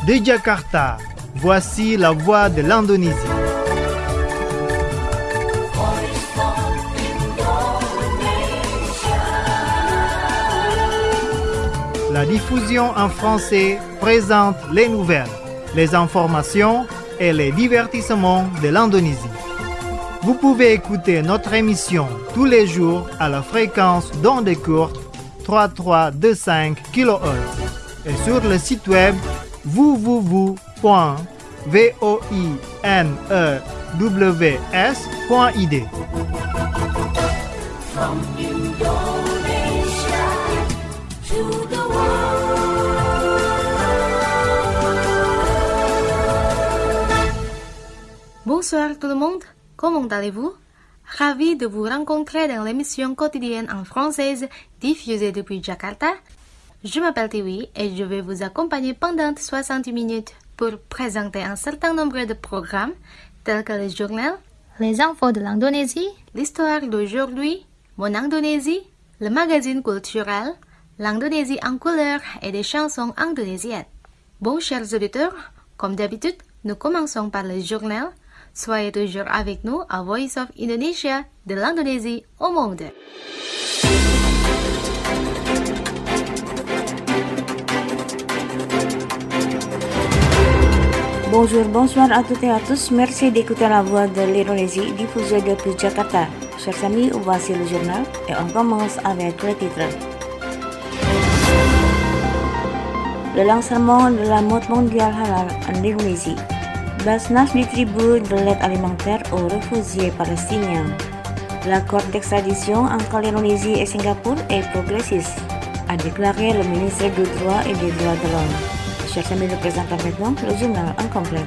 De Jakarta, voici la voix de l'Indonésie. La diffusion en français présente les nouvelles, les informations et les divertissements de l'Indonésie. Vous pouvez écouter notre émission tous les jours à la fréquence d'ondes courtes 3325 kHz et sur le site web www.voinews.id. From Indonesia to the world. Bonsoir tout le monde, comment allez-vous? Ravi de vous rencontrer dans l'émission quotidienne en française diffusée depuis Jakarta. Je m'appelle Tiwi et je vais vous accompagner pendant 60 minutes pour présenter un certain nombre de programmes tels que le journal, les infos de l'Indonésie, l'histoire d'aujourd'hui, Mon Indonésie, le magazine culturel, l'Indonésie en couleur et des chansons indonésiennes. Bon, chers auditeurs, comme d'habitude, nous commençons par le journal. Soyez toujours avec nous à Voice of Indonesia, de l'Indonésie au monde. Bonjour, bonsoir à toutes et à tous. Merci d'écouter la voix de l'Indonésie diffusée depuis Jakarta. Chers amis, voici le journal et on commence avec les titres. Le lancement de la mode mondiale halal en Indonésie. Basnas distribue de l'aide alimentaire aux réfugiés palestiniens. L'accord d'extradition entre l'Indonésie et Singapour est progressiste, a déclaré le ministre du Droit et des Droits de l'Homme. Chers amis, je présente maintenant le journal en complet.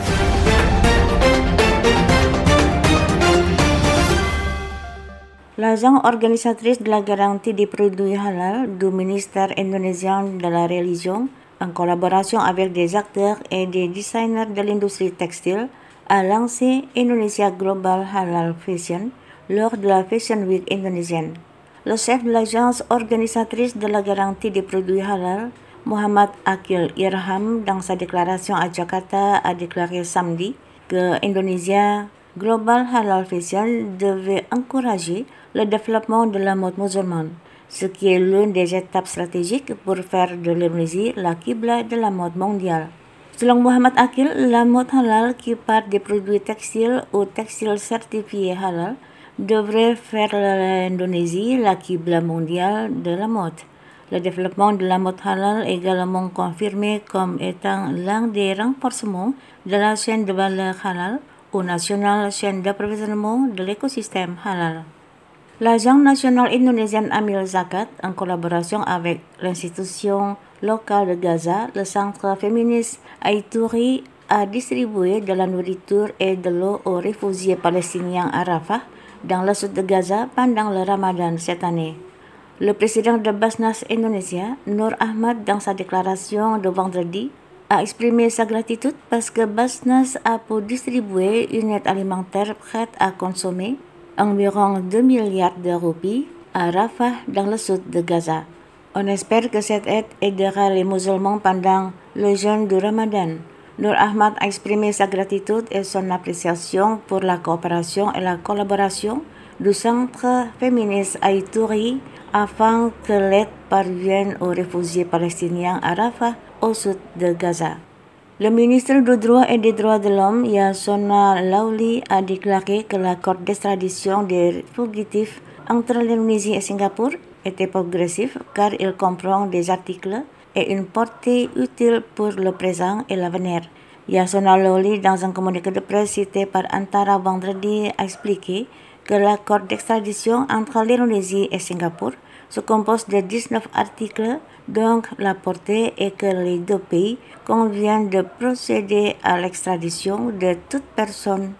L'agence organisatrice de la garantie des produits halal du ministère indonésien de la religion, en collaboration avec des acteurs et des designers de l'industrie textile, a lancé Indonesia Global Halal Fashion lors de la Fashion Week indonésienne. Le chef de l'agence organisatrice de la garantie des produits halal, Muhammad Akil Irham, dans sa déclaration à Jakarta, a déclaré samedi que Indonesia Global Halal Fashion devait encourager le développement de la mode musulmane, ce qui est l'une des étapes stratégiques pour faire de l'Indonésie la qibla de la mode mondiale. Selon Muhammad Akil, la mode halal qui part des produits textiles ou textiles certifiés halal devrait faire de l'Indonésie la qibla mondiale de la mode. Le développement de la mode halal est également confirmé comme étant l'un des renforcements de la chaîne de valeur halal ou nationale chaîne d'approvisionnement de l'écosystème halal. L'Agence nationale indonésienne Amil Zakat, en collaboration avec l'institution locale de Gaza, le centre féministe Aituri, a distribué de la nourriture et de l'eau aux réfugiés palestiniens à Rafah, dans le sud de Gaza, pendant le Ramadan cette année. Le président de Basnas Indonesia, Nur Ahmad, dans sa déclaration de vendredi, a exprimé sa gratitude parce que Basnas a pu distribuer une aide alimentaire prête à consommer, environ 2 milliards de roupies, à Rafah, dans le sud de Gaza. On espère que cette aide aidera les musulmans pendant le jeûne du Ramadan. Nur Ahmad a exprimé sa gratitude et son appréciation pour la coopération et la collaboration du centre féministe Aituri afin que l'aide parvienne aux réfugiés palestiniens à Rafah, au sud de Gaza. Le ministre du Droit et des Droits de l'Homme, Yasona Lawli, a déclaré que l'accord d'extradition des fugitifs entre l'Indonésie et Singapour était progressif car il comprend des articles et une portée utile pour le présent et l'avenir. Yasona Lawli, dans un communiqué de presse cité par Antara vendredi, a expliqué que l'accord d'extradition entre l'Indonésie et Singapour se compose de 19 articles, donc la portée est que les deux pays conviennent de procéder à l'extradition de toute personne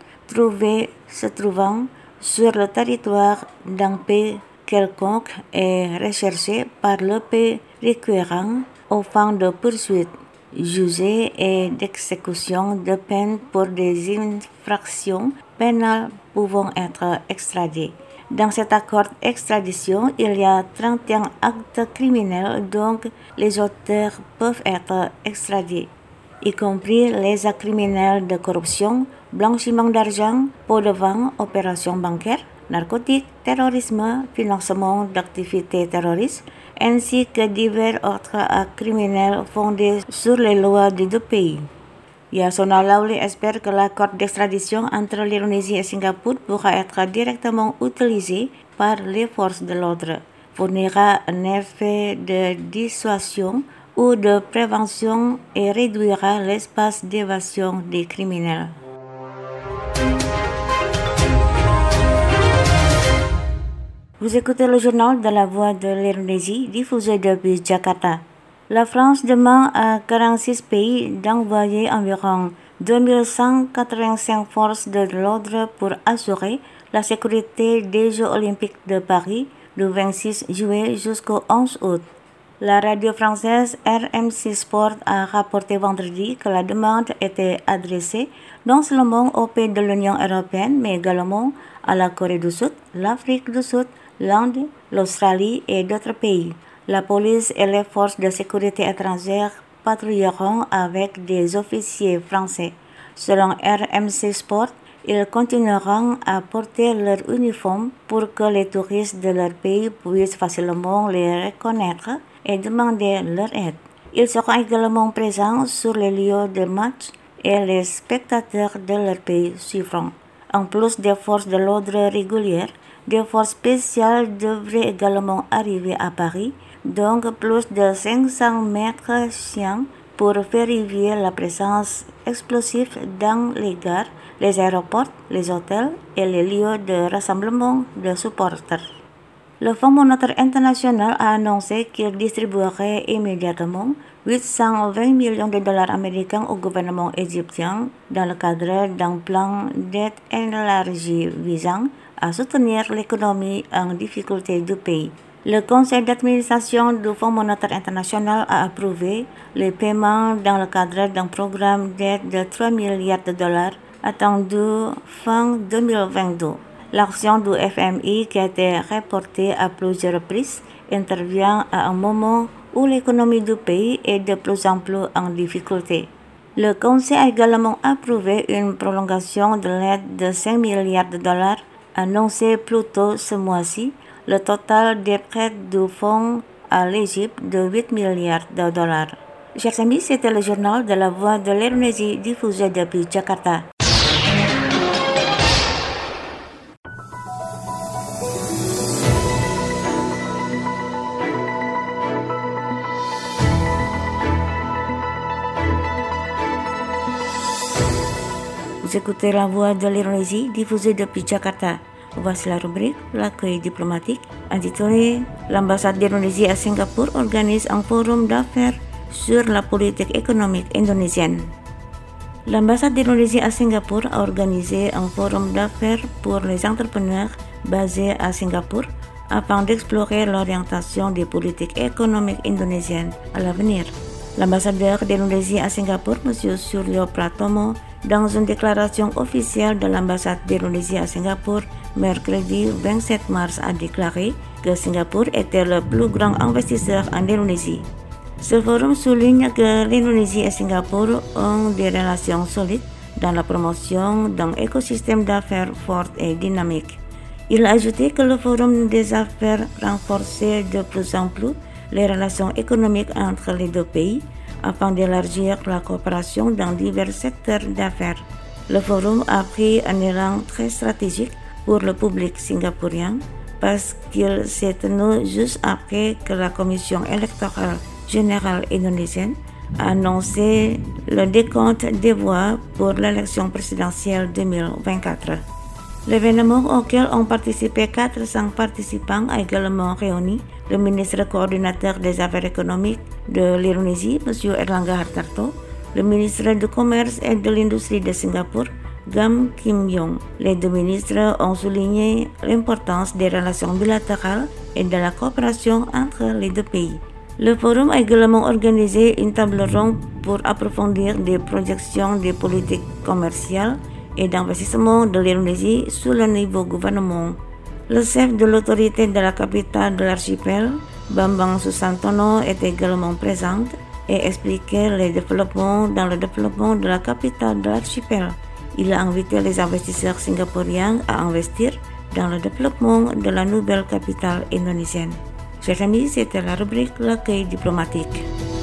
se trouvant sur le territoire d'un pays quelconque et recherchée par le pays requérant aux fins de poursuite, jugée et d'exécution de peine pour des infractions pénales pouvant être extradées. Dans cet accord d'extradition, il y a 31 actes criminels, donc les auteurs peuvent être extradés. y compris les actes criminels de corruption, blanchiment d'argent, pots de vin, opérations bancaires, narcotiques, terrorisme, financement d'activités terroristes, ainsi que divers autres actes criminels fondés sur les lois des deux pays. Yasona Lawli espère que l'accord d'extradition entre l'Indonésie et Singapour pourra être directement utilisé par les forces de l'ordre, fournira un effet de dissuasion ou de prévention et réduira l'espace d'évasion des criminels. Vous écoutez le journal de la Voix de l'Indonésie diffusé depuis Jakarta. La France demande à 46 pays d'envoyer environ 2185 forces de l'ordre pour assurer la sécurité des Jeux olympiques de Paris du 26 juillet jusqu'au 11 août. La radio française RMC Sport a rapporté vendredi que la demande était adressée non seulement aux pays de l'Union européenne, mais également à la Corée du Sud, l'Afrique du Sud, l'Inde, l'Australie et d'autres pays. La police et les forces de sécurité étrangères patrouilleront avec des officiers français. Selon RMC Sport, ils continueront à porter leur uniforme pour que les touristes de leur pays puissent facilement les reconnaître et demander leur aide. Ils seront également présents sur les lieux de match et les spectateurs de leur pays suivront. En plus des forces de l'ordre régulières, des forces spéciales devraient également arriver à Paris, donc plus de 500 mètres chiens pour vérifier la présence explosive dans les gares, les aéroports, les hôtels et les lieux de rassemblement de supporters. Le Fonds monétaire international a annoncé qu'il distribuerait immédiatement 820 millions de dollars américains au gouvernement égyptien dans le cadre d'un plan d'aide élargi visant à soutenir l'économie en difficulté du pays. Le conseil d'administration du Fonds monétaire international a approuvé les paiements dans le cadre d'un programme d'aide de 3 milliards de dollars attendu fin 2022. L'action du FMI, qui a été reportée à plusieurs reprises, intervient à un moment où l'économie du pays est de plus en plus en difficulté. Le Conseil a également approuvé une prolongation de l'aide de 5 milliards de dollars annoncée plus tôt ce mois-ci. Le total des prêts du fonds à l'Égypte de 8 milliards de dollars. Chers amis, c'était le journal de la Voix de l'Indonésie diffusé depuis Jakarta. Vous écoutez la Voix de l'Indonésie diffusée depuis Jakarta. Voici la rubrique L'accueil diplomatique intitulée L'ambassade d'Indonésie à Singapour organise un forum d'affaires sur la politique économique indonésienne. L'ambassade d'Indonésie à Singapour a organisé un forum d'affaires pour les entrepreneurs basés à Singapour afin d'explorer l'orientation des politiques économiques indonésiennes à l'avenir. L'ambassadeur d'Indonésie à Singapour, M. Suryo Pratomo, dans une déclaration officielle de l'ambassade d'Indonésie à Singapour, mercredi 27 mars, a déclaré que Singapour était le plus grand investisseur en Indonésie. Ce forum souligne que l'Indonésie et Singapour ont des relations solides dans la promotion d'un écosystème d'affaires fort et dynamique. Il a ajouté que le forum des affaires renforçait de plus en plus les relations économiques entre les deux pays afin d'élargir la coopération dans divers secteurs d'affaires. Le forum a pris un élan très stratégique pour le public singapourien parce qu'il s'est tenu juste après que la Commission électorale générale indonésienne a annoncé le décompte des voix pour l'élection présidentielle 2024. L'événement auquel ont participé 400 participants a également réuni le ministre coordinateur des Affaires économiques de l'Indonésie, M. Erlangga Hartarto, le ministre du Commerce et de l'Industrie de Singapour, Gam Kim Yong. Les deux ministres ont souligné l'importance des relations bilatérales et de la coopération entre les deux pays. Le forum a également organisé une table ronde pour approfondir des projections des politiques commerciales et d'investissement de l'Indonésie sous le niveau gouvernement. Le chef de l'autorité de la capitale de l'archipel, Bambang Susantono, est également présent. et expliqué les développements dans le développement de la capitale de l'archipel. Il a invité les investisseurs singapouriens à investir dans le développement de la nouvelle capitale indonésienne. Chers amis, c'était la rubrique L'accueil diplomatique.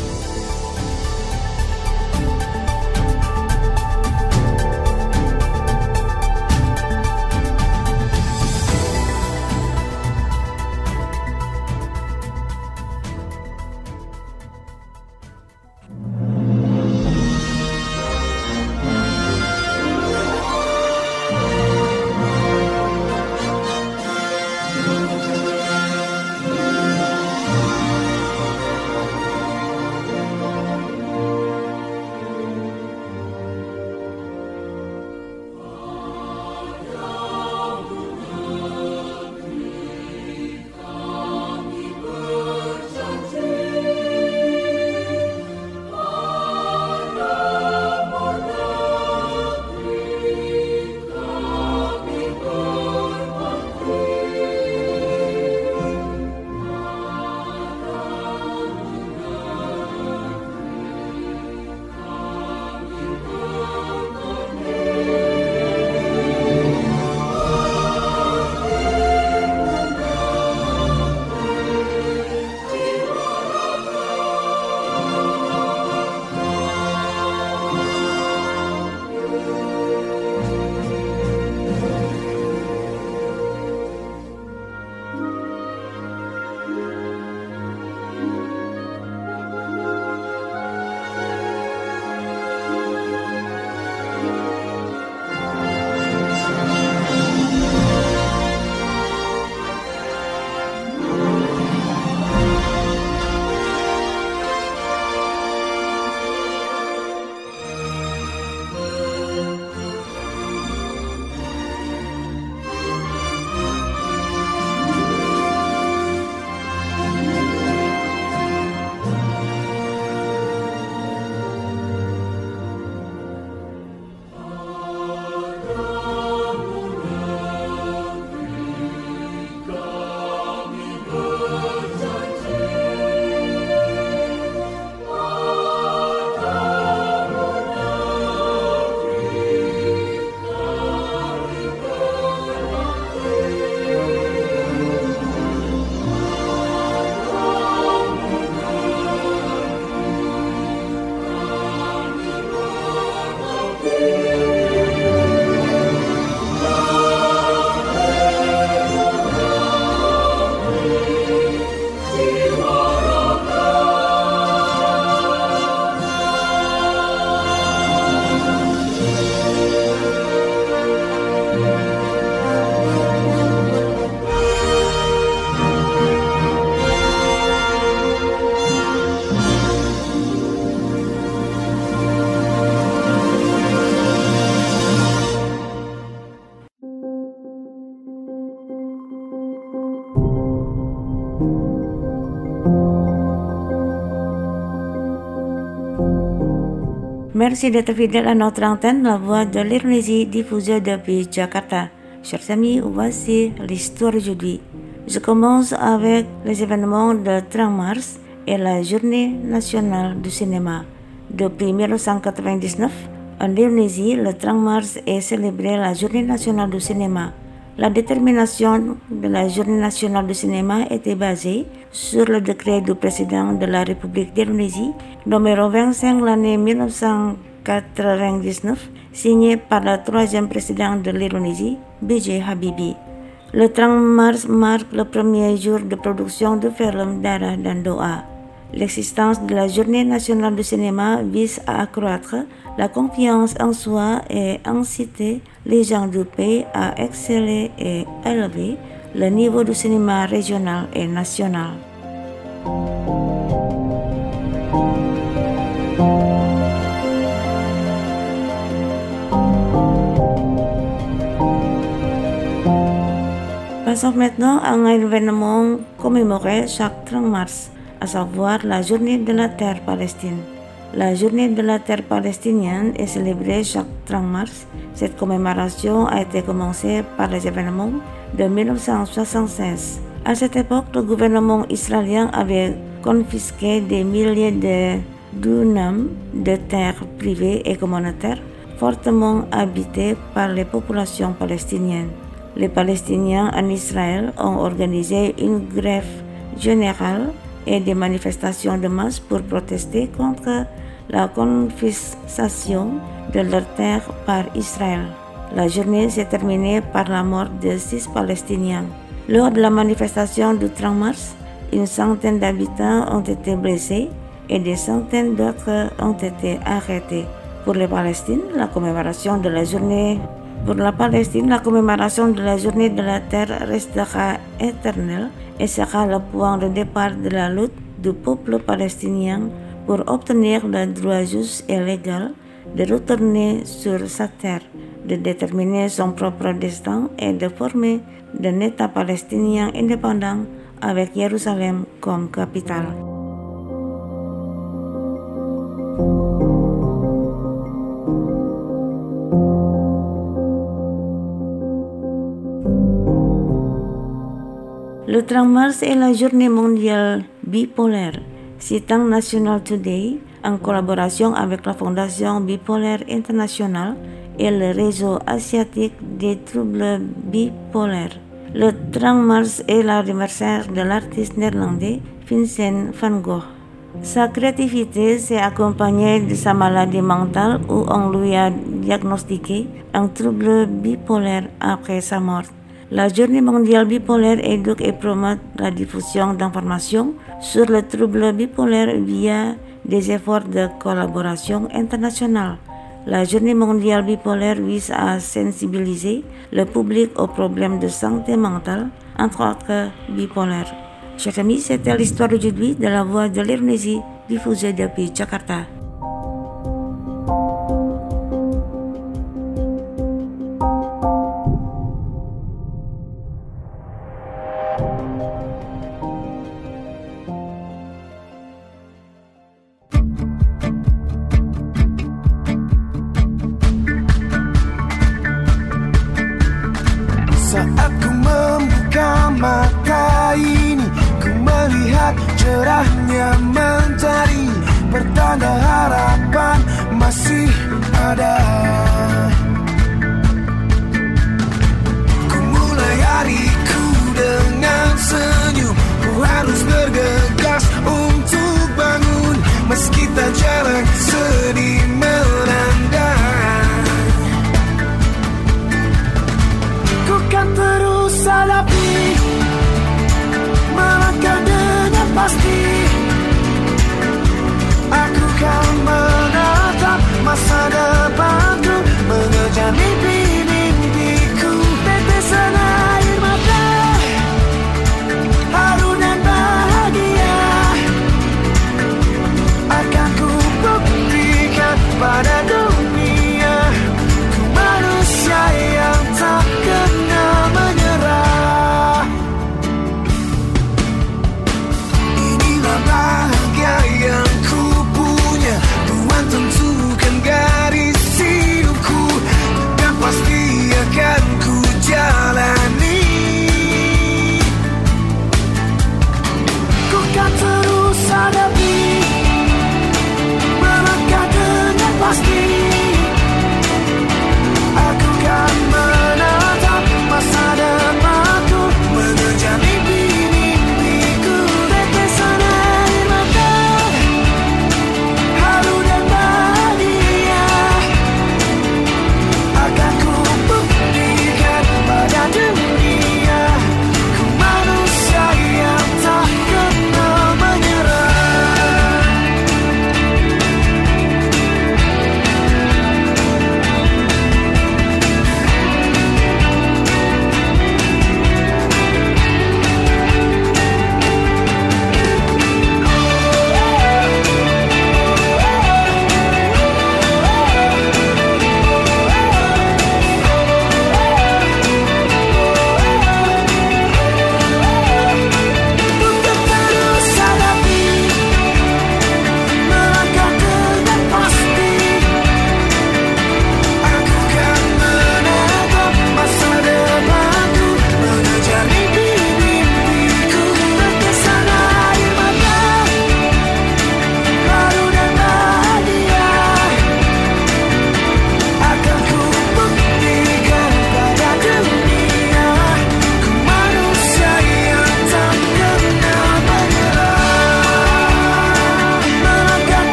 Merci d'être fidèle à notre antenne, la voix de l'Indonésie diffusée depuis Jakarta. Chers amis, voici l'histoire d'aujourd'hui. Je commence avec les événements de 30 mars et la journée nationale du cinéma. Depuis 1999, en Indonésie, le 30 mars est célébré la journée nationale du cinéma. La détermination de la journée nationale du cinéma était basée sur le décret du président de la République d'Indonésie, numéro 25 l'année 1999, signé par le troisième président de l'Indonésie, B.J. Habibie. Le 30 mars marque le premier jour de production du film Darah dan Doa. L'existence de la journée nationale du cinéma vise à accroître la confiance en soi et inciter les gens du pays à exceller et élever le niveau du cinéma régional et national. Passons maintenant à un événement commémoré chaque 30 mars, à savoir la Journée de la Terre Palestine. La Journée de la Terre palestinienne est célébrée chaque 30 mars. Cette commémoration a été commencée par les événements de 1976. À cette époque, le gouvernement israélien avait confisqué des milliers de dunam de terres privées et communautaires fortement habitées par les populations palestiniennes. Les Palestiniens en Israël ont organisé une grève générale et des manifestations de masse pour protester contre la confiscation de leurs terres par Israël. La journée s'est terminée par la mort de 6 Palestiniens. Lors de la manifestation du 30 mars, une centaine d'habitants ont été blessés et des centaines d'autres ont été arrêtés. Pour la Palestine, la commémoration de la journée de la terre restera éternelle et sera le point de départ de la lutte du peuple palestinien pour obtenir le droit juste et légal de retourner sur sa terre, de déterminer son propre destin et de former un État palestinien indépendant avec Jérusalem comme capitale. Le 30 mars est la journée mondiale bipolaire. Citant National Today, en collaboration avec la Fondation Bipolaire Internationale et le réseau asiatique des troubles bipolaires. Le 30 mars est l'anniversaire de l'artiste néerlandais Vincent van Gogh. Sa créativité s'est accompagnée de sa maladie mentale où on lui a diagnostiqué un trouble bipolaire après sa mort. La journée mondiale bipolaire éduque et promeut la diffusion d'informations sur le trouble bipolaire via des efforts de collaboration internationale. La journée mondiale bipolaire vise à sensibiliser le public aux problèmes de santé mentale, entre autres bipolaires. Chers amis, c'était l'histoire d'aujourd'hui de la Voix de l'Indonésie, diffusée depuis Jakarta. Saat ku membuka mata ini, ku melihat cerahnya mentari, pertanda harapan masih ada. Ku mulai hariku dengan senyum, ku harus bergegas untuk bangun, meski tak jarang sedih melanda. Kan terus hadapi, melangkah dengan pasti. Aku kan menatap masa depanku, mengejar mimpi-mimpiku. Tetesan air mata, haru dan bahagia akan ku buktikan pada dunia. Ku manusia yang tak kenal menyerah. Inilah bahagia yang ku punya, Tuhan tentukan garis hidupku, dan pasti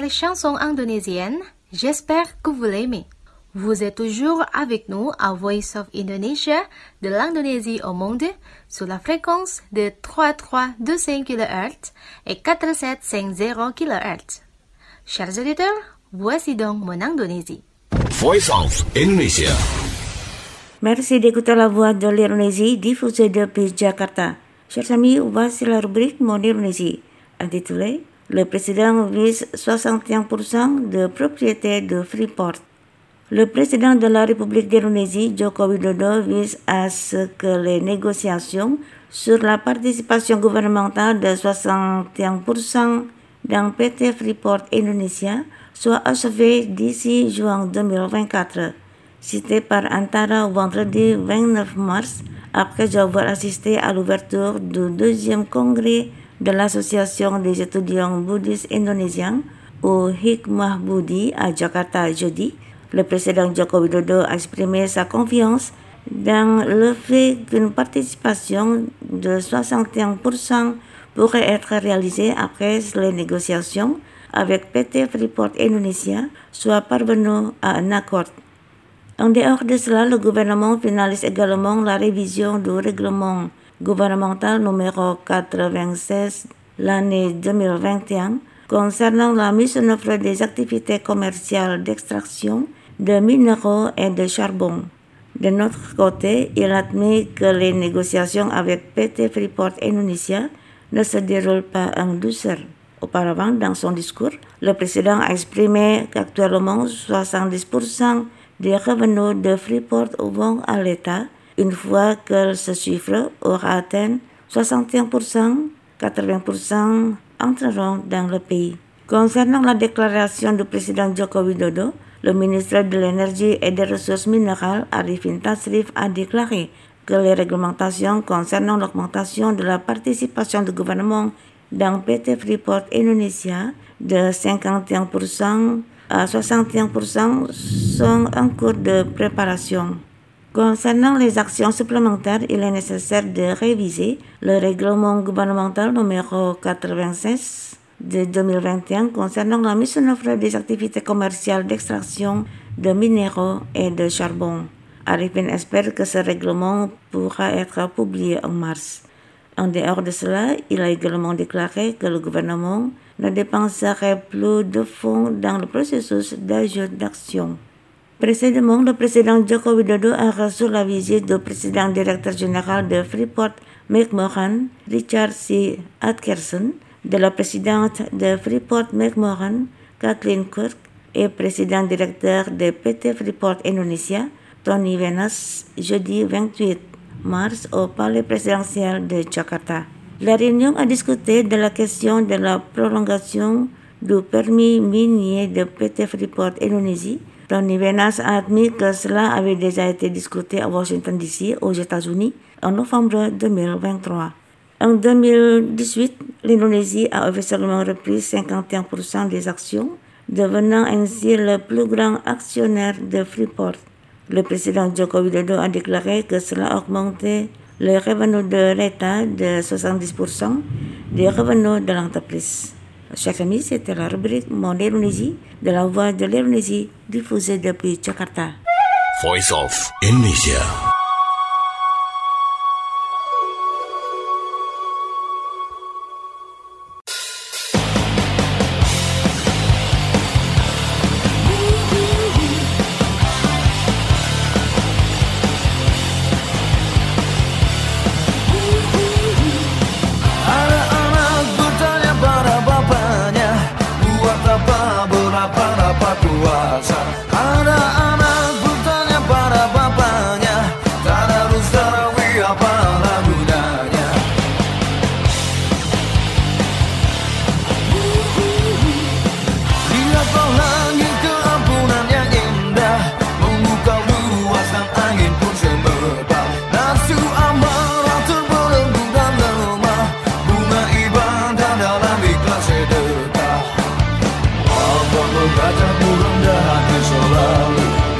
nouvelle chanson indonésienne. J'espère que vous l'aimez. Vous êtes toujours avec nous à Voice of Indonesia de l'Indonésie au monde sur la fréquence de 3325 kHz et 4750 kHz. Chers auditeurs, voici donc mon Indonésie. Voice of Indonesia. Merci d'écouter la voix de l'Indonésie diffusée depuis Jakarta. Chers amis, voici la rubrique Mon Indonésie, intitulée Le président vise 61% de propriété de Freeport. Le président de la République d'Indonésie, Joko Widodo, vise à ce que les négociations sur la participation gouvernementale de 61% dans PT Freeport Indonesia soient achevées d'ici juin 2024. Cité par Antara vendredi 29 mars, après avoir assisté à l'ouverture du deuxième congrès de l'Association des étudiants bouddhistes indonésiens, ou Hikmah Budi, à Jakarta jeudi, le président Joko Widodo a exprimé sa confiance dans le fait qu'une participation de 61% pourrait être réalisée après les négociations avec PT Freeport Indonesia soit parvenu à un accord. En dehors de cela, le gouvernement finalise également la révision du règlement gouvernemental numéro 96 l'année 2021 concernant la mise en œuvre des activités commerciales d'extraction de minéraux et de charbon. De notre côté, il admet que les négociations avec PT Freeport Indonesia ne se déroulent pas en douceur. Auparavant, dans son discours, le président a exprimé qu'actuellement 70% des revenus de Freeport vont à l'État. Une fois que ce chiffre aura atteint 61%, 80% entreront dans le pays. Concernant la déclaration du président Joko Widodo, le ministre de l'Énergie et des Ressources minérales, Arifin Tasrif, a déclaré que les réglementations concernant l'augmentation de la participation du gouvernement dans PT Freeport Indonesia de 51% à 61% sont en cours de préparation. Concernant les actions supplémentaires, il est nécessaire de réviser le règlement gouvernemental numéro 96 de 2021 concernant la mise en œuvre des activités commerciales d'extraction de minéraux et de charbon. Arifin espère que ce règlement pourra être publié en mars. En dehors de cela, il a également déclaré que le gouvernement ne dépenserait plus de fonds dans le processus d'action. Précédemment, le président Joko Widodo a reçu la visite du président directeur général de Freeport McMoran, Richard C. Atkerson, de la présidente de Freeport McMoran, Kathleen Quirk, et président directeur de PT Freeport Indonesia, Tony Wenas, jeudi 28 mars au palais présidentiel de Jakarta. La réunion a discuté de la question de la prolongation du permis minier de PT Freeport Indonesia. Tony Wenas a admis que cela avait déjà été discuté à Washington DC, aux États-Unis, en novembre 2023. En 2018, l'Indonésie a officiellement repris 51% des actions, devenant ainsi le plus grand actionnaire de Freeport. Le président Joko Widodo a déclaré que cela a augmenté les revenus de l'État de 70% des revenus de l'entreprise. Chers amis, c'était la rubrique Mon Indonésie de la voix de l'Indonésie diffusée depuis Jakarta. Voice of Indonesia. Ada anak bertanya pada bapaknya, tadarus tarawih apalah gunanya. Lihatlah langit keampunan yang indah, membuka luas dan angin pun semerbak. Nafsu amarah terbelenggu dan lemah, bunga ibadah dalam ikhlas sedekah. Allah membaca rendah hati selalu.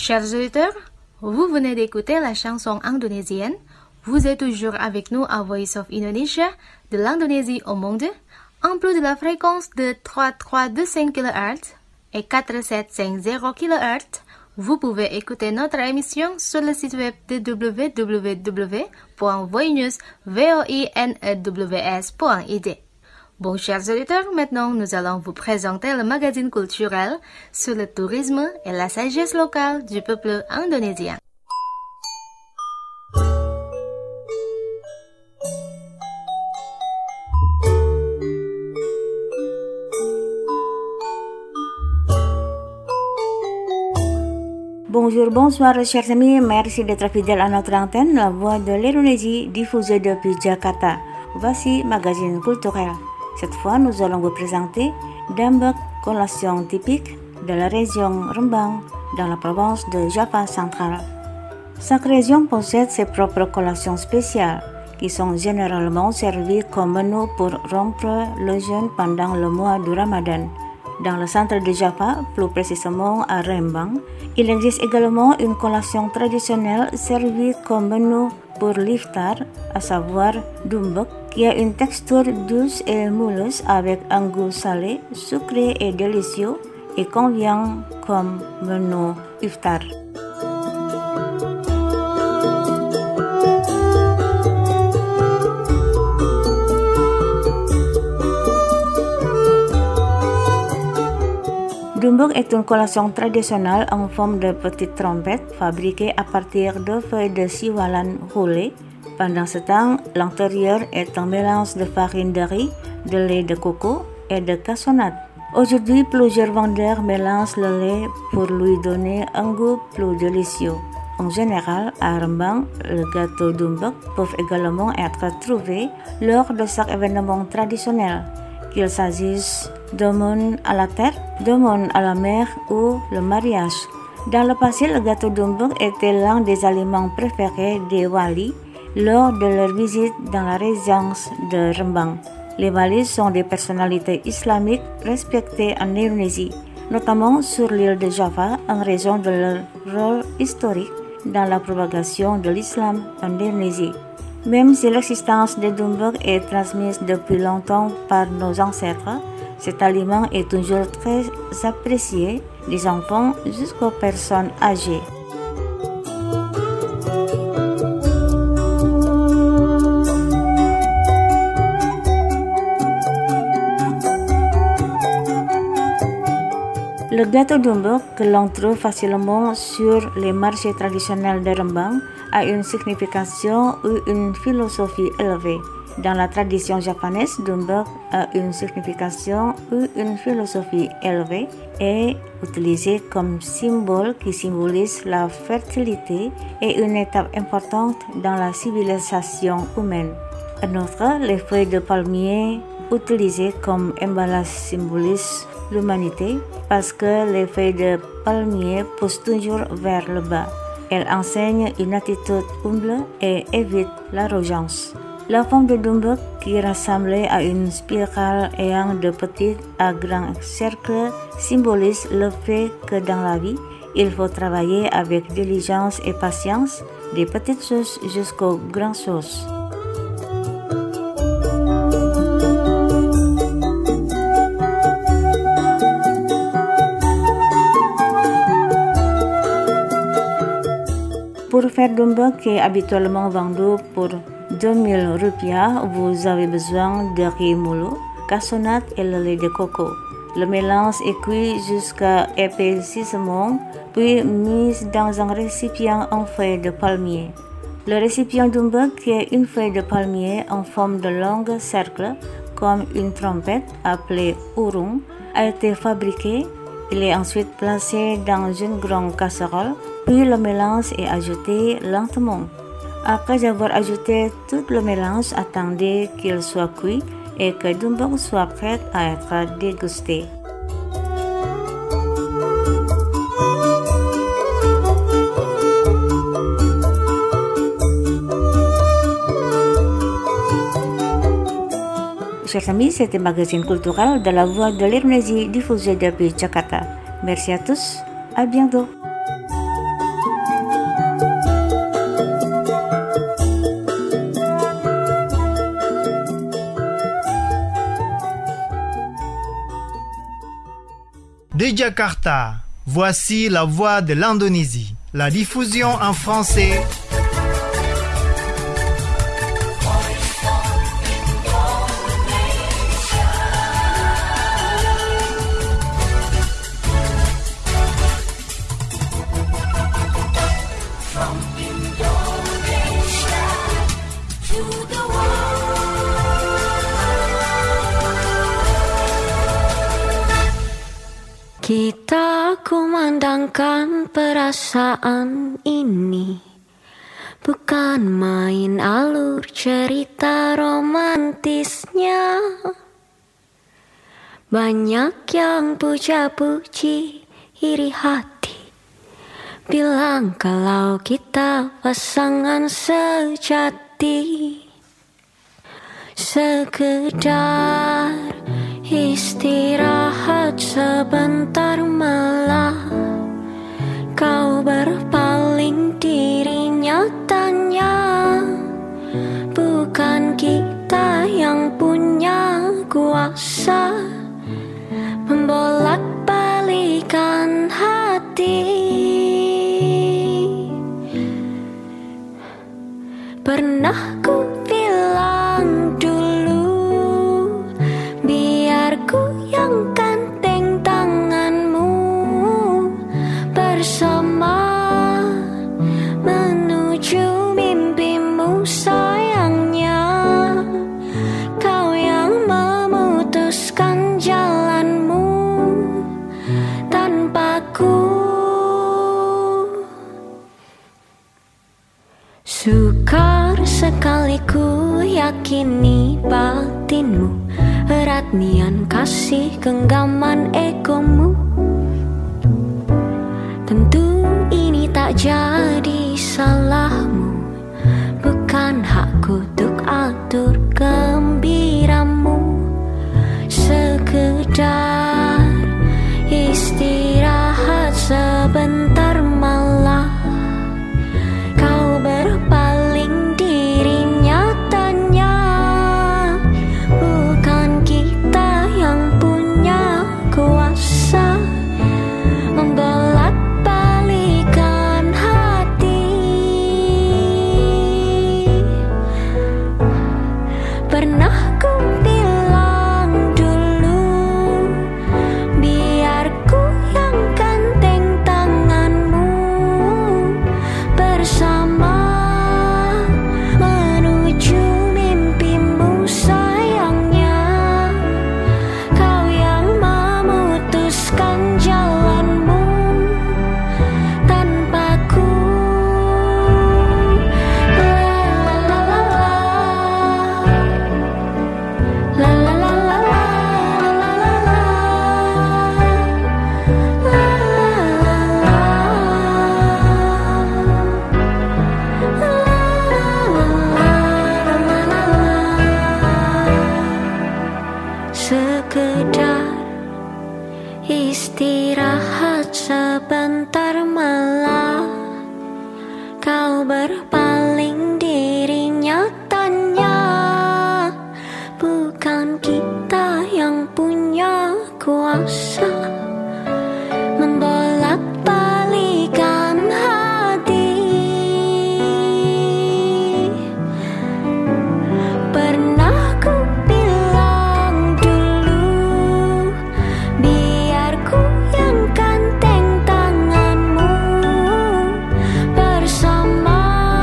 Chers auditeurs, vous venez d'écouter la chanson indonésienne. Vous êtes toujours avec nous à Voice of Indonesia, de l'Indonésie au monde, en plus de la fréquence de 3325 kHz et 4750 kHz. Vous pouvez écouter notre émission sur le site web de www.voinews.id. Bon, chers auditeurs, maintenant nous allons vous présenter le magazine culturel sur le tourisme et la sagesse locale du peuple indonésien. Bonjour, bonsoir chers amis, merci d'être fidèles à notre antenne, la voix de l'Indonésie diffusée depuis Jakarta. Voici magazine culturel. Cette fois, nous allons vous présenter Dambek, collation typique de la région Rembang, dans la province de Java centrale. Chaque région possède ses propres collations spéciales, qui sont généralement servies comme menu pour rompre le jeûne pendant le mois du Ramadan. Dans le centre de Java, plus précisément à Rembang, il existe également une collation traditionnelle servie comme menu pour l'iftar, à savoir Dumbek, qui a une texture douce et moelleuse avec un goût salé, sucré et délicieux et convient comme menu iftar. Dumbek est une collation traditionnelle en forme de petite trompette fabriquée à partir de feuilles de siwalan roulées. Pendant ce temps, l'intérieur est un mélange de farine de riz, de lait de coco et de cassonade. Aujourd'hui, plusieurs vendeurs mélangent le lait pour lui donner un goût plus délicieux. En général, à Rembang, le gâteau Dumbek peuvent également être trouvés lors de chaque événement traditionnel, qu'il s'agisse d'aumône à la terre, d'aumône à la mer ou le mariage. Dans le passé, le gâteau Dumbek était l'un des aliments préférés des walis lors de leur visite dans la résidence de Rembang. Les walis sont des personnalités islamiques respectées en Indonésie, notamment sur l'île de Java en raison de leur rôle historique dans la propagation de l'islam en Indonésie. Même si l'existence de Dumbek est transmise depuis longtemps par nos ancêtres, cet aliment est toujours très apprécié des enfants jusqu'aux personnes âgées. Le gâteau Dumbek, que l'on trouve facilement sur les marchés traditionnels de Rembang, a une signification ou une philosophie élevée. Dans la tradition japonaise, Dumbek a une signification ou une philosophie élevée et utilisé comme symbole qui symbolise la fertilité et une étape importante dans la civilisation humaine. En outre, les feuilles de palmier utilisées comme emballage symbolisent l'humanité parce que les feuilles de palmier poussent toujours vers le bas. Elles enseignent une attitude humble et évitent l'arrogance. La forme de Dumbek, qui ressemblait à une spirale ayant de petits à grands cercles, symbolise le fait que dans la vie, il faut travailler avec diligence et patience, des petites choses jusqu'aux grandes choses. Pour faire Dumbek, qui est habituellement vendu pour 2000 rupiah, vous avez besoin de riz moulu, cassonade et le lait de coco. Le mélange est cuit jusqu'à épaississement, puis mis dans un récipient en feuille de palmier. Le récipient Dumbek, qui est une feuille de palmier en forme de long cercle, comme une trompette appelée urung, a été fabriqué. Il est ensuite placé dans une grande casserole, puis le mélange est ajouté lentement. Après avoir ajouté tout le mélange, attendez qu'il soit cuit et que Dumbek soit prêt à être dégusté. Chers amis, c'était Magazine culturel de la Voix de l'Indonésie diffusé depuis Jakarta. Merci à tous, à bientôt. De Jakarta, voici la voix de l'Indonésie. La diffusion en français. Kita kumandangkan perasaan ini, bukan main alur cerita romantisnya. Banyak yang puja-puji iri hati, bilang kalau kita pasangan sejati. Sekedar istirahat sebentar malah kau berpaling diri nyatanya. Bukan kita yang punya kuasa membolak-balikan hati. Pernah ku bilang dulu, biar ku yang gandeng tanganmu bersama menuju mimpimu. Sayangnya kau yang memutuskan jalanmu tanpaku. Sukar sekali ku yakini batinmu, erat nian kasih genggaman egomu. Tentu ini tak jadi salahmu, bukan hakku untuk atur gembiramu. Sekedar istirahat sebentar malah kau berpaling diri nyatanya. Bukan kita yang punya kuasa membolak-balikan hati. Pernah ku bilang dulu, biar ku yang gandeng tanganmu bersama menuju mimpimu. Sayangnya kau yang memutuskan jalanmu tanpaku. La la la la la, la la la la, sekedar istirahat sebentar malah kau berpaling diri nyatanya. Bukan kita yang punya kuasa membolak-balikan hati. Pernah ku bilang dulu, biar ku yang gandeng tanganmu bersama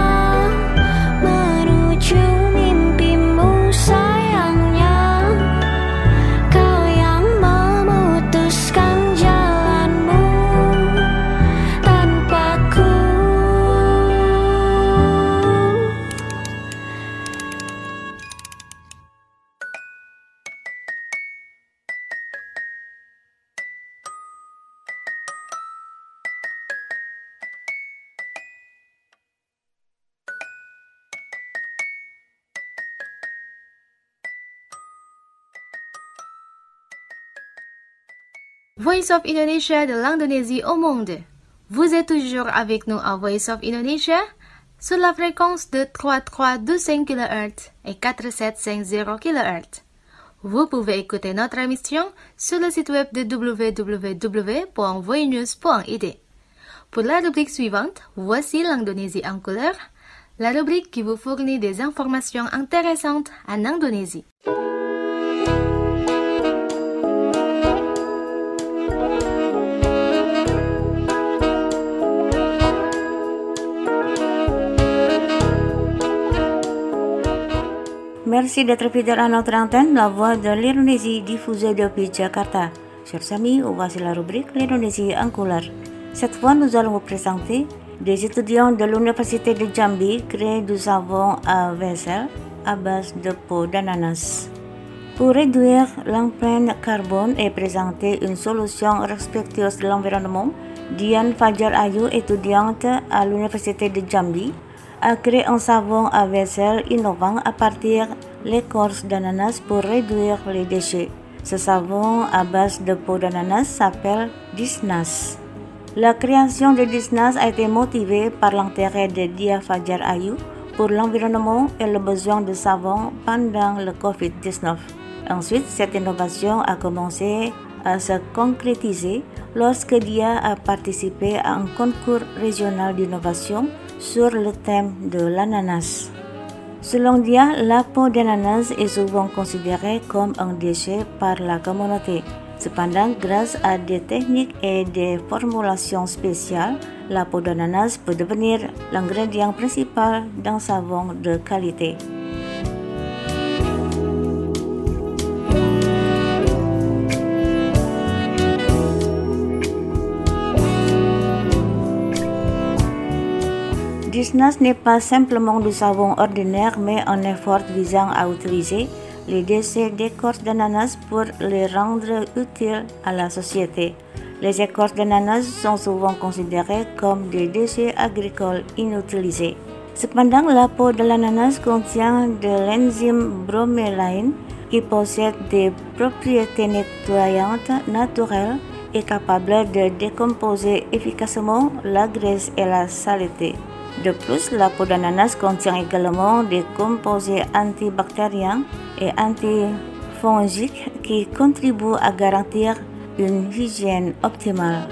menuju mimpimu. Sayangnya kau yang memutuskan jalanmu tanpaku. Voice of Indonesia de l'Indonésie au monde. Vous êtes toujours avec nous à Voice of Indonesia sur la fréquence de 3325 kHz et 4750 kHz. Vous pouvez écouter notre émission sur le site web de www.voinews.id. Pour la rubrique suivante, voici l'Indonésie en couleur, la rubrique qui vous fournit des informations intéressantes en Indonésie. Merci d'être fidèle à notre antenne, la voix de l'Indonésie diffusée depuis Jakarta. Chers amis, voici la rubrique l'Indonésie en couleur. Cette fois, nous allons vous présenter des étudiants de l'Université de Jambi créent du savon à vaisselle à base de peau d'ananas. Pour réduire l'empreinte carbone et présenter une solution respectueuse de l'environnement, Dian Fajar Ayu, étudiante à l'Université de Jambi, a créé un savon à vaisselle innovant à partir de l'écorce d'ananas pour réduire les déchets. Ce savon à base de peau d'ananas s'appelle Disnas. La création de Disnas a été motivée par l'intérêt de Dia Fajar Ayu pour l'environnement et le besoin de savon pendant le Covid-19. Ensuite, cette innovation a commencé à se concrétiser lorsque Dia a participé à un concours régional d'innovation sur le thème de l'ananas. Selon Dia, la peau d'ananas est souvent considérée comme un déchet par la communauté. Cependant, grâce à des techniques et des formulations spéciales, la peau d'ananas peut devenir l'ingrédient principal d'un savon de qualité. Disnas n'est pas simplement du savon ordinaire, mais un effort visant à utiliser les déchets d'écorce d'ananas pour les rendre utiles à la société. Les écorces d'ananas sont souvent considérées comme des déchets agricoles inutilisés. Cependant, la peau de l'ananas contient de l'enzyme bromélaïne qui possède des propriétés nettoyantes naturelles et capable de décomposer efficacement la graisse et la saleté. De plus, la peau d'ananas contient également des composés antibactériens et antifongiques qui contribuent à garantir une hygiène optimale.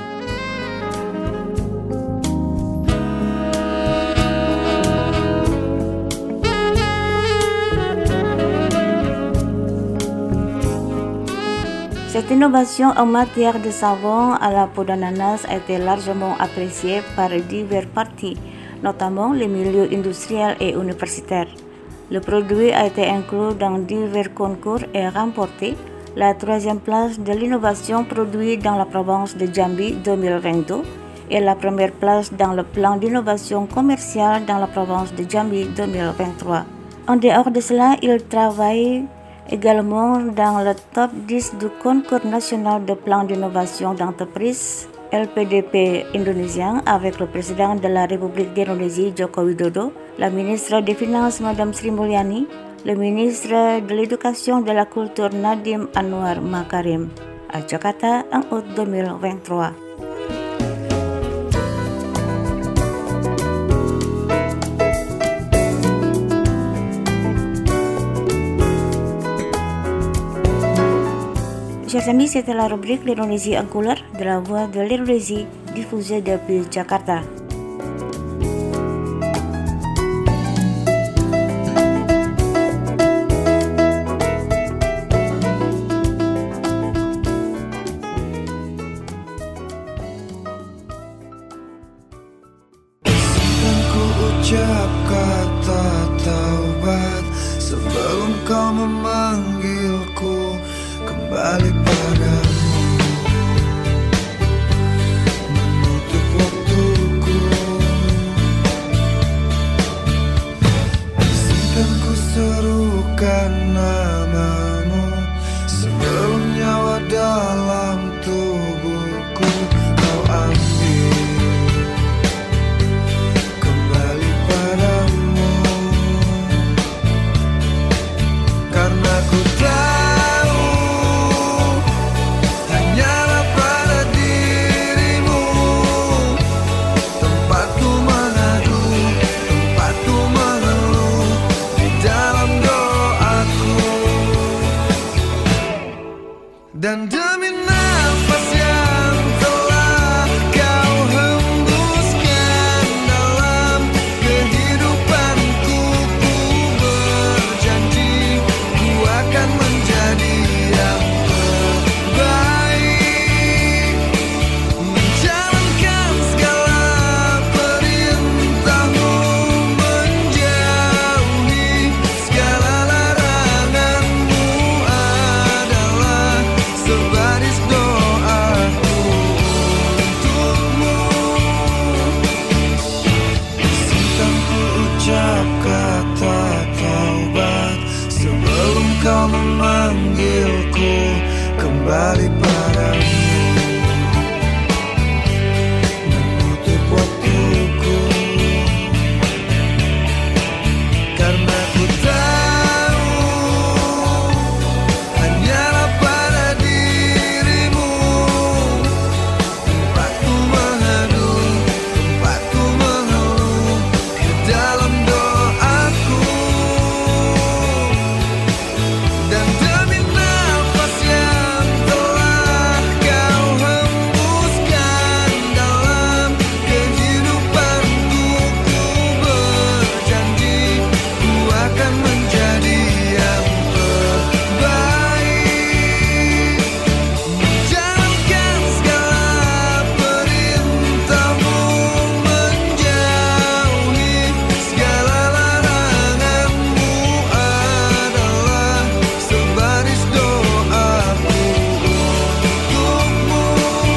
Cette innovation en matière de savon à la peau d'ananas a été largement appréciée par diverses parties, notamment les milieux industriels et universitaires. Le produit a été inclus dans divers concours et remporté la 3e place de l'innovation produite dans la province de Jambi 2022 et la première place dans le plan d'innovation commerciale dans la province de Jambi 2023. En dehors de cela, il travaille également dans le top 10 du concours national de plan d'innovation d'entreprise LPDP indonésien avec le président de la République d'Indonésie Joko Widodo, la ministre des Finances Madame Sri Mulyani, le ministre de l'Éducation et de la Culture Nadiem Anwar Makarim à Jakarta en août 2023. Chers amis, c'était la rubrique l'Indonésie en couleur de la voix de l'Indonésie diffusée depuis Jakarta. Ku ucap kata taubat sebelum kau memanggilku kembali padamu, menutup waktuku Dan demi nafas yang telah kau hembuskan dalam kehidupanku, ku berjanji ku akan menjadi yang terbaik, menjalankan segala perintahmu, menjauhi segala laranganmu adalah sebaris doaku untukmu. Izinkan ku ucap kata taubat sebelum kau memanggilku kembali padamu, menutup waktuku, karena ku tahu hanyalah pada dirimu tempatku mengadu, tempatku mengeluh di dalam doaku. Dan demi nafas yang telah kau hembuskan dalam kehidupanku, ku berjanji ku akan menjadi yang terbaik, menjalankan segala perintahmu, menjauhi segala laranganmu adalah sebaris doaku untukmu.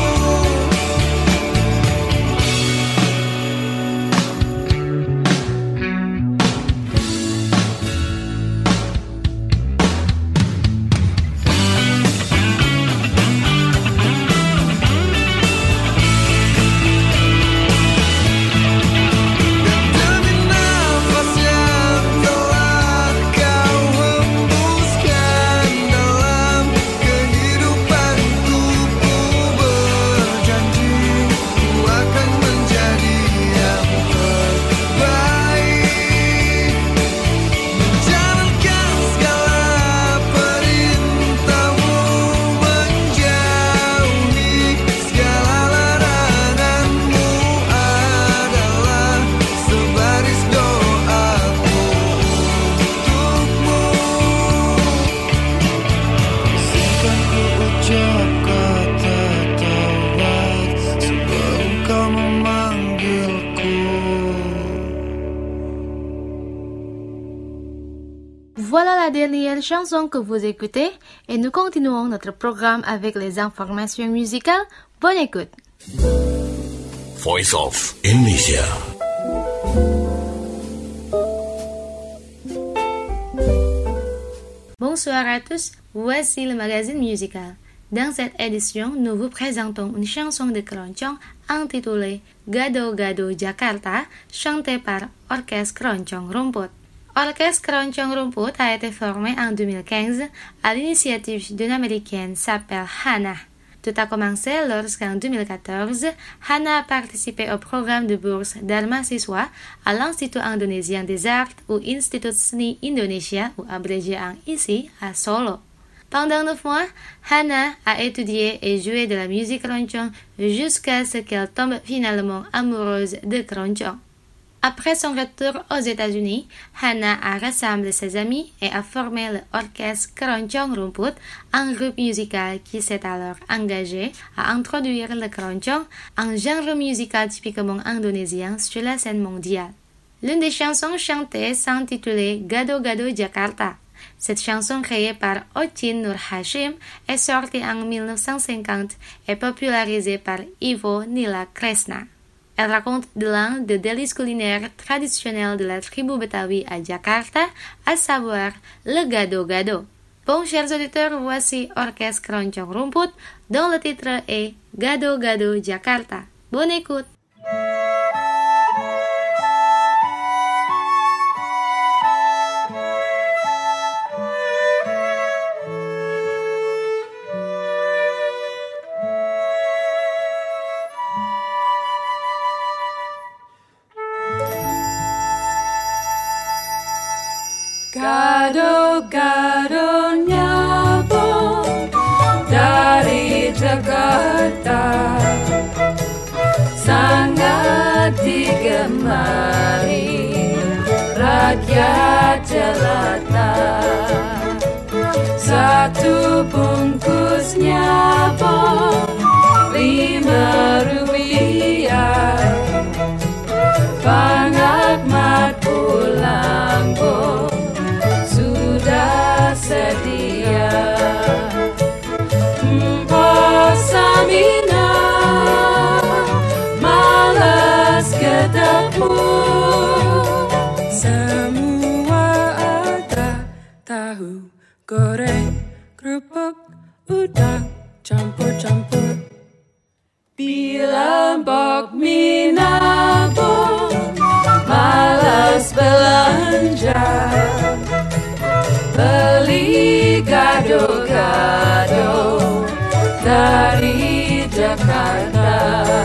Demi nafas yang telah kau hembuskan dalam kehidupanku, ku berjanji ku akan menjadi yang terbaik, menjalankan segala perintahmu, menjauhi segala laranganmu adalah sebaris doaku untukmu. Izinkan ku ucap kata taubat sebelum kau memanggilku. Voilà la dernière chanson que vous écoutez et nous continuons notre programme avec les informations musicales. Bonne écoute. Voice of Indonesia. Bonsoir à tous, voici le magazine musical. Dans cette édition, nous vous présentons une chanson de Keroncong intitulée Gado Gado Jakarta, chantée par Orchestre Keroncong Rumput. Orchestre Keroncong Rumput a été formé en 2015 à l'initiative d'une Américaine s'appelle Hannah. Tout a commencé lorsqu'en 2014, Hannah a participé au programme de bourse Dharma Siswa à l'Institut indonésien des arts ou Institut Seni Indonesia ou abrégé en ISI à Solo. Pendant 9 mois, Hannah a étudié et joué de la musique keroncong jusqu'à ce qu'elle tombe finalement amoureuse de keroncong. Après son retour aux États-Unis, Hannah a rassemblé ses amis et a formé l'orchestre Keroncong Rumput, un groupe musical qui s'est alors engagé à introduire le keroncong, un genre musical typiquement indonésien sur la scène mondiale. L'une des chansons chantées s'intitulait Gado Gado Jakarta. Cette chanson créée par Ocin Nur Hashim est sortie en 1950 et popularisée par Ivo Nila Kresna. Elle raconte de l'un des délices culinaires traditionnels de la tribu Betawi à Jakarta, à savoir le gado-gado. Bon, chers auditeurs, voici Orchestre Keroncong Rumput, dont le titre est Gado Gado Jakarta. Bonne écoute! Gado-gadonya pun rakyat jelata. Satu bungkusnya bom Rp5. Bang Ahmad pulang bom sudah sedia. Mpok Samina malas ke dapur. Semua ada tahu goreng, kerupuk, udang, campur-campur. Bila Mbok Mina bom malas belanja, beli gado-gado dari Jakarta.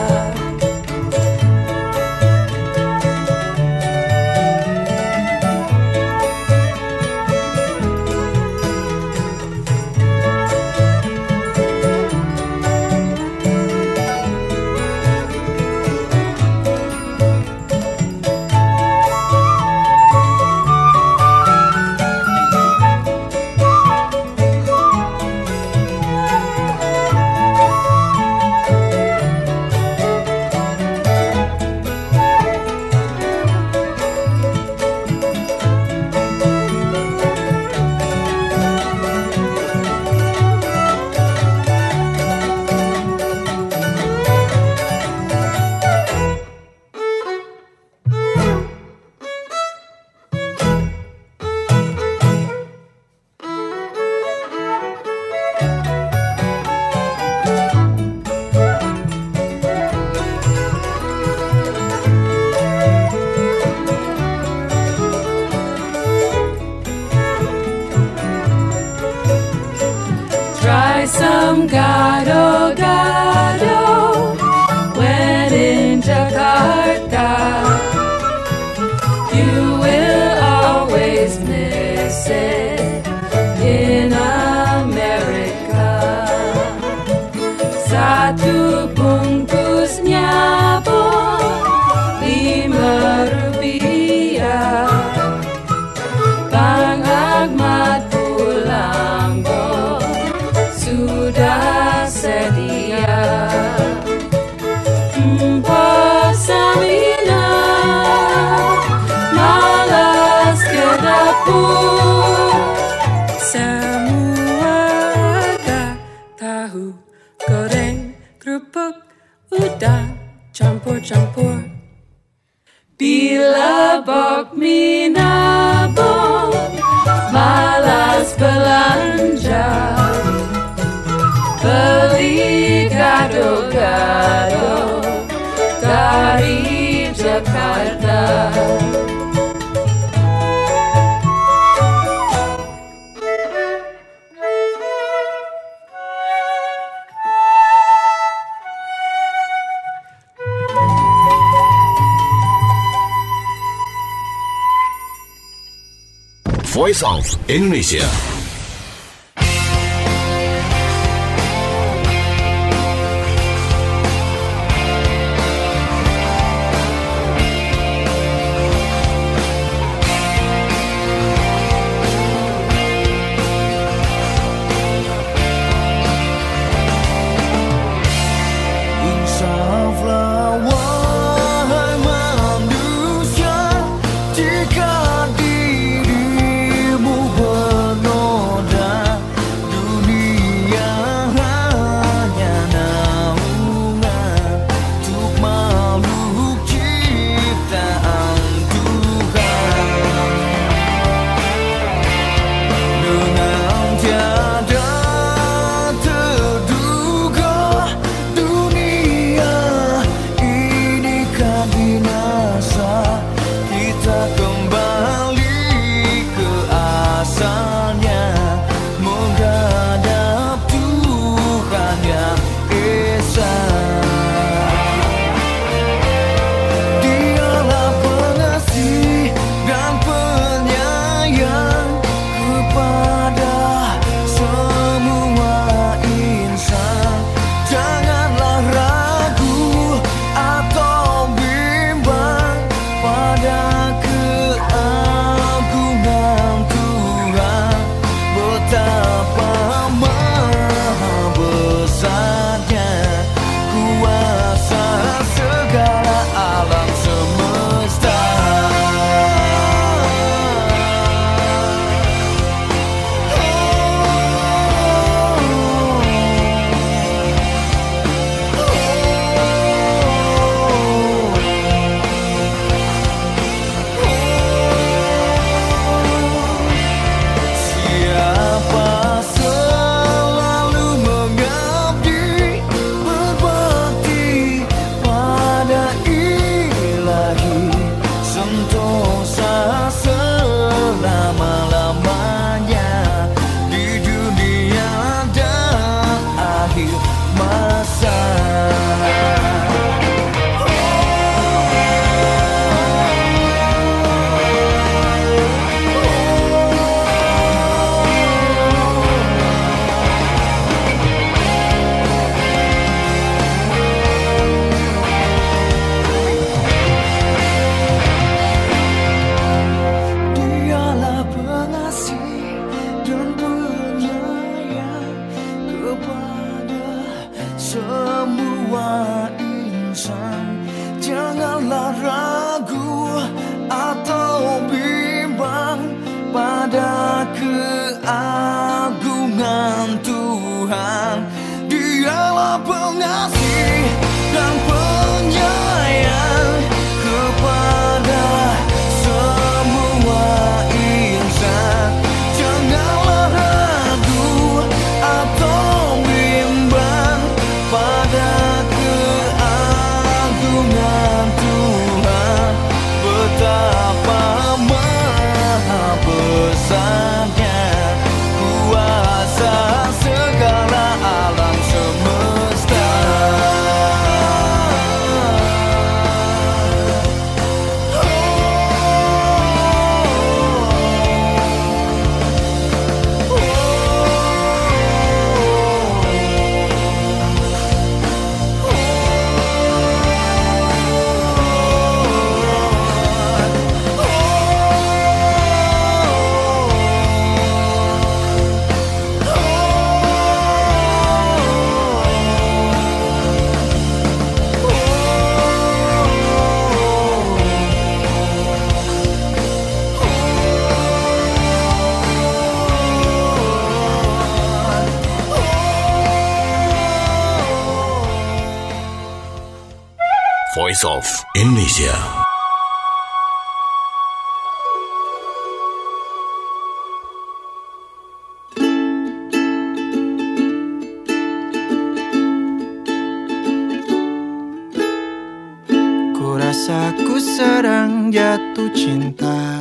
Try some gado-gado when in Jakarta. You will always miss it in America. Satu bungkusnya bom Rp5. Bang Ahmad pulang bom sudah sedia. Mpok Samina malas ke dapur. Semua ada tahu goreng, kerupuk, udang, campur-campur. Bila Mbok Mina bom malas belanja, beli gado-gado dari Jakarta. Voice of Indonesia. Insaflah wahai manusia, jika dirimu benar semua insan. Janganlah ragu atau bimbang pada keagungan Tuhan. Dialah pengasih dan penyayang kepada semua insan. Janganlah ragu atau bimbang pada keagungan Tuhan. Betapa maha besarnya kuasa segala alam semesta. Voice of Indonesia. Kurasa ku sedang jatuh cinta,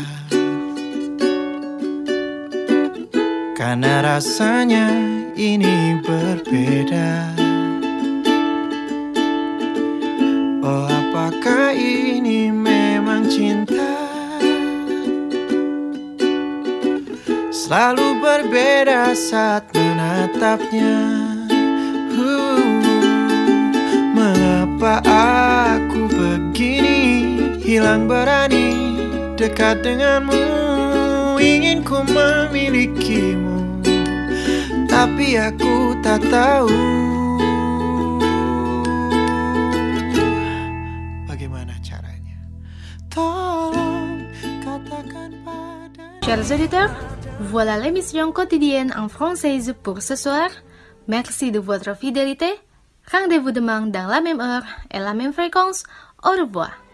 karena rasanya ini berbeda. Oh, apakah ini memang cinta? Selalu berbeda saat menatapnya. Mengapa aku begini, hilang berani dekat denganmu? Ingin ku memilikimu, tapi aku tak tahu Chers auditeurs, voilà l'émission quotidienne en française pour ce soir. Merci de votre fidélité. Rendez-vous demain dans la même heure et la même fréquence. Au revoir.